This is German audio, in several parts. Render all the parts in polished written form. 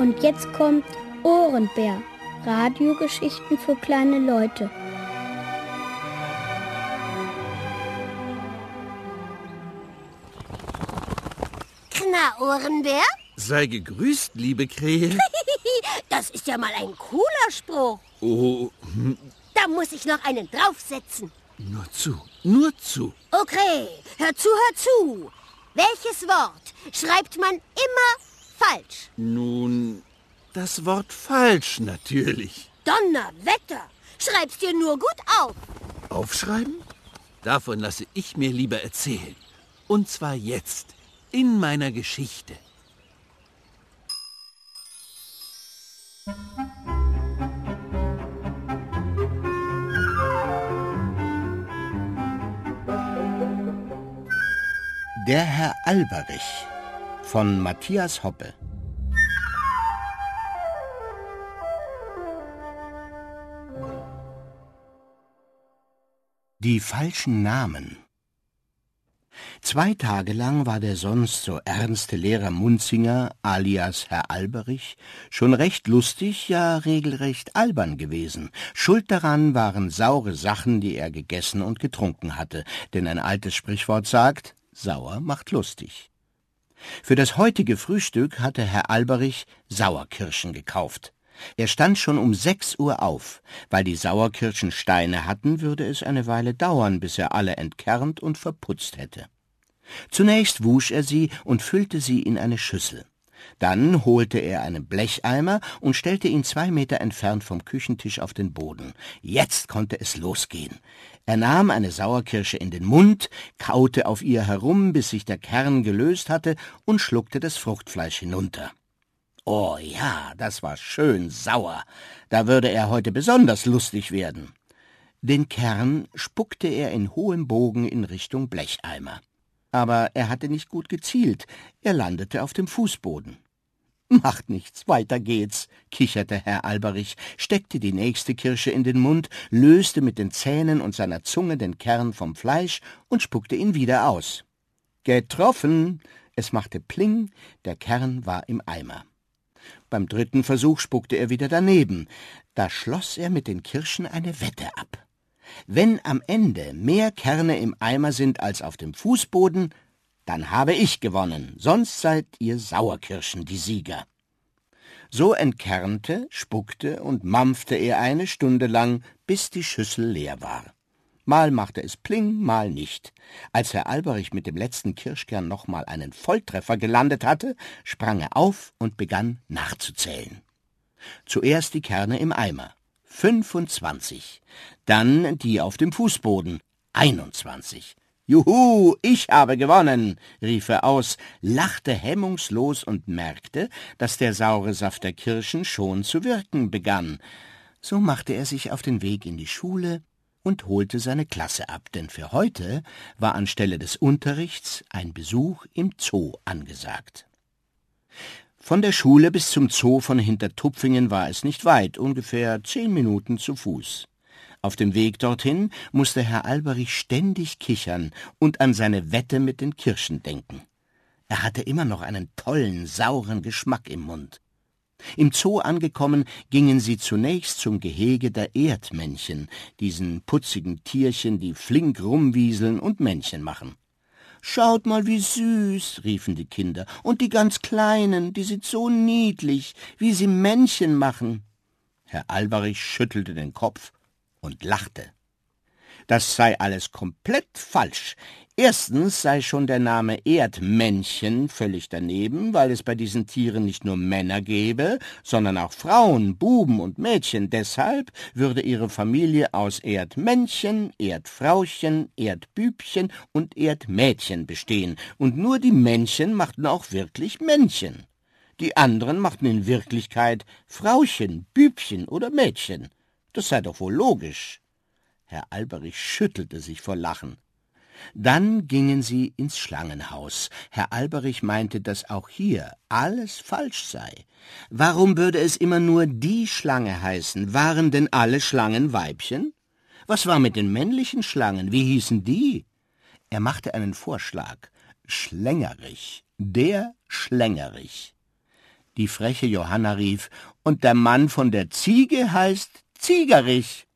Und jetzt kommt Ohrenbär. Radiogeschichten für kleine Leute. Na, Ohrenbär? Sei gegrüßt, liebe Krähe. Das ist ja mal ein cooler Spruch. Oh, Da muss ich noch einen draufsetzen. nur zu, nur zu. Okay, hör zu. Welches Wort schreibt man immer falsch? Nun, das Wort falsch natürlich. Donnerwetter! Schreib's dir nur gut auf. Aufschreiben? Davon lasse ich mir lieber erzählen. Und zwar jetzt, in meiner Geschichte. Der Herr Alberich von Matthias Hoppe. Die falschen Namen. 2 Tage lang war der sonst so ernste Lehrer Munzinger, alias Herr Alberich, schon recht lustig, ja regelrecht albern gewesen. Schuld daran waren saure Sachen, die er gegessen und getrunken hatte, denn ein altes Sprichwort sagt, sauer macht lustig. Für das heutige Frühstück hatte Herr Alberich Sauerkirschen gekauft. Er stand schon um 6 Uhr auf. Weil die Sauerkirschen Steine hatten, würde es eine Weile dauern, bis er alle entkernt und verputzt hätte. Zunächst wusch er sie und füllte sie in eine Schüssel. Dann holte er einen Blecheimer und stellte ihn 2 Meter entfernt vom Küchentisch auf den Boden. Jetzt konnte es losgehen. Er nahm eine Sauerkirsche in den Mund, kaute auf ihr herum, bis sich der Kern gelöst hatte, und schluckte das Fruchtfleisch hinunter. Oh ja, das war schön sauer. Da würde er heute besonders lustig werden. Den Kern spuckte er in hohem Bogen in Richtung Blecheimer. Aber er hatte nicht gut gezielt. Er landete auf dem Fußboden. »Macht nichts, weiter geht's«, kicherte Herr Alberich, steckte die nächste Kirsche in den Mund, löste mit den Zähnen und seiner Zunge den Kern vom Fleisch und spuckte ihn wieder aus. Getroffen! Es machte Pling, der Kern war im Eimer. Beim 3. Versuch spuckte er wieder daneben. Da schloss er mit den Kirschen eine Wette ab. Wenn am Ende mehr Kerne im Eimer sind als auf dem Fußboden, dann habe ich gewonnen, sonst seid ihr Sauerkirschen die Sieger. So entkernte, spuckte und mampfte er 1 Stunde lang, bis die Schüssel leer war. Mal machte es Pling, mal nicht. Als Herr Alberich mit dem letzten Kirschkern noch mal einen Volltreffer gelandet hatte, sprang er auf und begann nachzuzählen. Zuerst die Kerne im Eimer, 25. Dann die auf dem Fußboden, 21. »Juhu, ich habe gewonnen«, rief er aus, lachte hemmungslos und merkte, dass der saure Saft der Kirschen schon zu wirken begann. So machte er sich auf den Weg in die Schule und holte seine Klasse ab, denn für heute war anstelle des Unterrichts ein Besuch im Zoo angesagt. Von der Schule bis zum Zoo von Hintertupfingen war es nicht weit, ungefähr 10 Minuten zu Fuß. Auf dem Weg dorthin musste Herr Alberich ständig kichern und an seine Wette mit den Kirschen denken. Er hatte immer noch einen tollen, sauren Geschmack im Mund. Im Zoo angekommen, gingen sie zunächst zum Gehege der Erdmännchen, diesen putzigen Tierchen, die flink rumwieseln und Männchen machen. »Schaut mal, wie süß«, riefen die Kinder, »und die ganz Kleinen, die sind so niedlich, wie sie Männchen machen.« Herr Alberich schüttelte den Kopf und lachte. Das sei alles komplett falsch. Erstens sei schon der Name Erdmännchen völlig daneben, weil es bei diesen Tieren nicht nur Männer gäbe, sondern auch Frauen, Buben und Mädchen. Deshalb würde ihre Familie aus Erdmännchen, Erdfrauchen, Erdbübchen und Erdmädchen bestehen. Und nur die Männchen machten auch wirklich Männchen. Die anderen machten in Wirklichkeit Frauchen, Bübchen oder Mädchen. Das sei doch wohl logisch. Herr Alberich schüttelte sich vor Lachen. Dann gingen sie ins Schlangenhaus. Herr Alberich meinte, dass auch hier alles falsch sei. Warum würde es immer nur die Schlange heißen? Waren denn alle Schlangen Weibchen? Was war mit den männlichen Schlangen? Wie hießen die? Er machte einen Vorschlag. Schlängerich, der Schlängerich. Die freche Johanna rief, und der Mann von der Ziege heißt Ziegerich.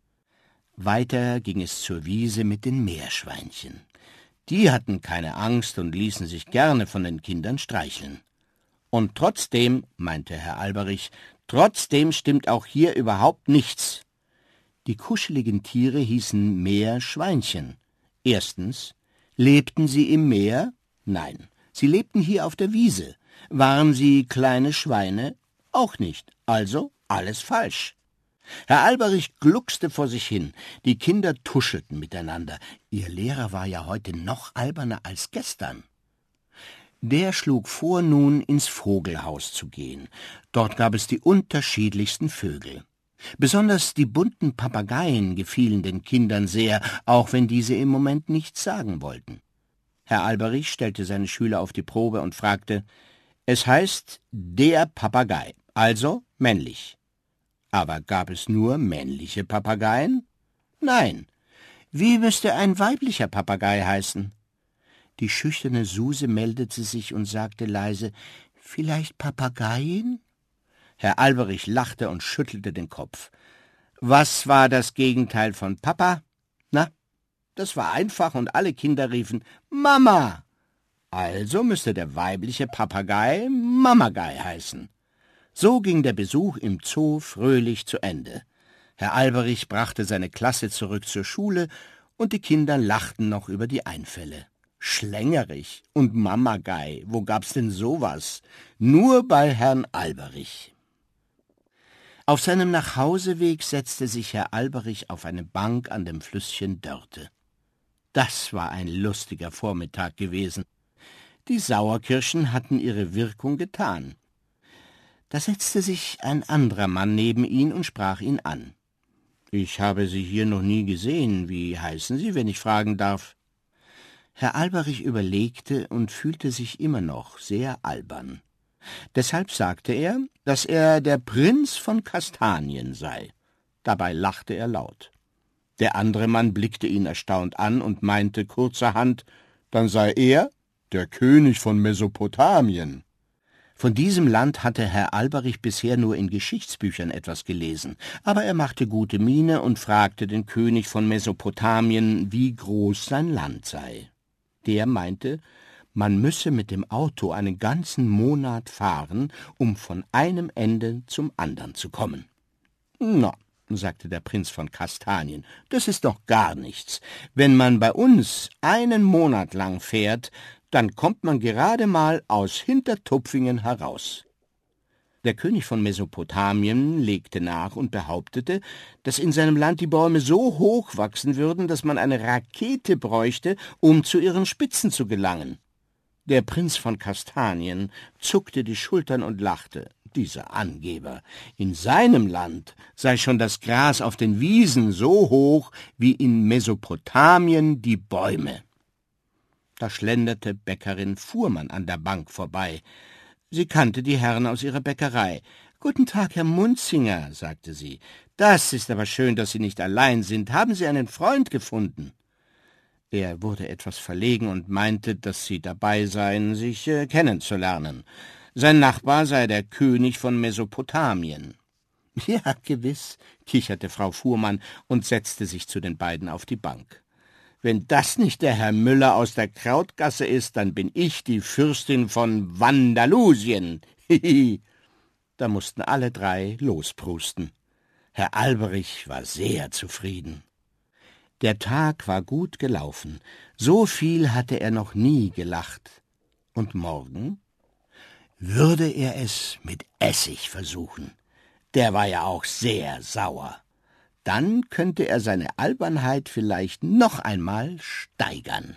Weiter ging es zur Wiese mit den Meerschweinchen. Die hatten keine Angst und ließen sich gerne von den Kindern streicheln. Und trotzdem, meinte Herr Alberich, trotzdem stimmt auch hier überhaupt nichts. Die kuscheligen Tiere hießen Meerschweinchen. Erstens, lebten sie im Meer? Nein, sie lebten hier auf der Wiese. Waren sie kleine Schweine? Auch nicht. Also alles falsch. Herr Alberich gluckste vor sich hin. Die Kinder tuschelten miteinander. Ihr Lehrer war ja heute noch alberner als gestern. Der schlug vor, nun ins Vogelhaus zu gehen. Dort gab es die unterschiedlichsten Vögel. Besonders die bunten Papageien gefielen den Kindern sehr, auch wenn diese im Moment nichts sagen wollten. Herr Alberich stellte seine Schüler auf die Probe und fragte, es heißt der Papagei, also männlich. Aber gab es nur männliche Papageien? Nein. Wie müsste ein weiblicher Papagei heißen? Die schüchterne Suse meldete sich und sagte leise, vielleicht Papageien? Herr Alberich lachte und schüttelte den Kopf. Was war das Gegenteil von Papa? Na, das war einfach und alle Kinder riefen Mama. Also müsste der weibliche Papagei Mamagei heißen. So ging der Besuch im Zoo fröhlich zu Ende. Herr Alberich brachte seine Klasse zurück zur Schule und die Kinder lachten noch über die Einfälle. Schlängerich und Mamagei, wo gab's denn sowas? Nur bei Herrn Alberich. Auf seinem Nachhauseweg setzte sich Herr Alberich auf eine Bank an dem Flüsschen Dörte. Das war ein lustiger Vormittag gewesen. Die Sauerkirschen hatten ihre Wirkung getan. Da setzte sich ein anderer Mann neben ihn und sprach ihn an. »Ich habe Sie hier noch nie gesehen. Wie heißen Sie, wenn ich fragen darf?« Herr Alberich überlegte und fühlte sich immer noch sehr albern. Deshalb sagte er, dass er der Prinz von Kastanien sei. Dabei lachte er laut. Der andere Mann blickte ihn erstaunt an und meinte kurzerhand, dann sei er der König von Mesopotamien. Von diesem Land hatte Herr Alberich bisher nur in Geschichtsbüchern etwas gelesen, aber er machte gute Miene und fragte den König von Mesopotamien, wie groß sein Land sei. Der meinte, man müsse mit dem Auto einen ganzen Monat fahren, um von einem Ende zum anderen zu kommen. »Na«, sagte der Prinz von Kastanien, »das ist doch gar nichts. Wenn man bei uns einen Monat lang fährt, dann kommt man gerade mal aus Hintertupfingen heraus.« Der König von Mesopotamien legte nach und behauptete, dass in seinem Land die Bäume so hoch wachsen würden, dass man eine Rakete bräuchte, um zu ihren Spitzen zu gelangen. Der Prinz von Kastanien zuckte die Schultern und lachte. Dieser Angeber. In seinem Land sei schon das Gras auf den Wiesen so hoch wie in Mesopotamien die Bäume. Da schlenderte Bäckerin Fuhrmann an der Bank vorbei. Sie kannte die Herren aus ihrer Bäckerei. »Guten Tag, Herr Munzinger«, sagte sie. »Das ist aber schön, dass Sie nicht allein sind. Haben Sie einen Freund gefunden?« Er wurde etwas verlegen und meinte, dass sie dabei seien, sich kennenzulernen. Sein Nachbar sei der König von Mesopotamien. »Ja, gewiss«, kicherte Frau Fuhrmann und setzte sich zu den beiden auf die Bank. »Wenn das nicht der Herr Müller aus der Krautgasse ist, dann bin ich die Fürstin von Wandalusien. Hihi!« Da mussten alle drei losprusten. Herr Alberich war sehr zufrieden. Der Tag war gut gelaufen. So viel hatte er noch nie gelacht. Und morgen würde er es mit Essig versuchen. Der war ja auch sehr sauer. Dann könnte er seine Albernheit vielleicht noch einmal steigern.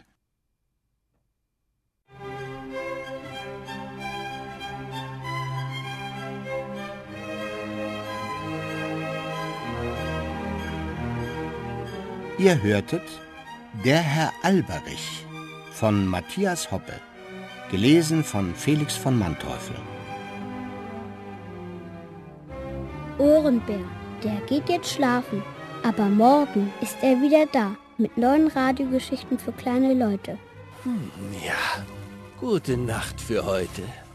Ihr hörtet Der Herr Alberich von Matthias Hoppe, gelesen von Felix von Manteuffel. Ohrenbär, der geht jetzt schlafen, aber morgen ist er wieder da mit neuen Radiogeschichten für kleine Leute. Ja, gute Nacht für heute.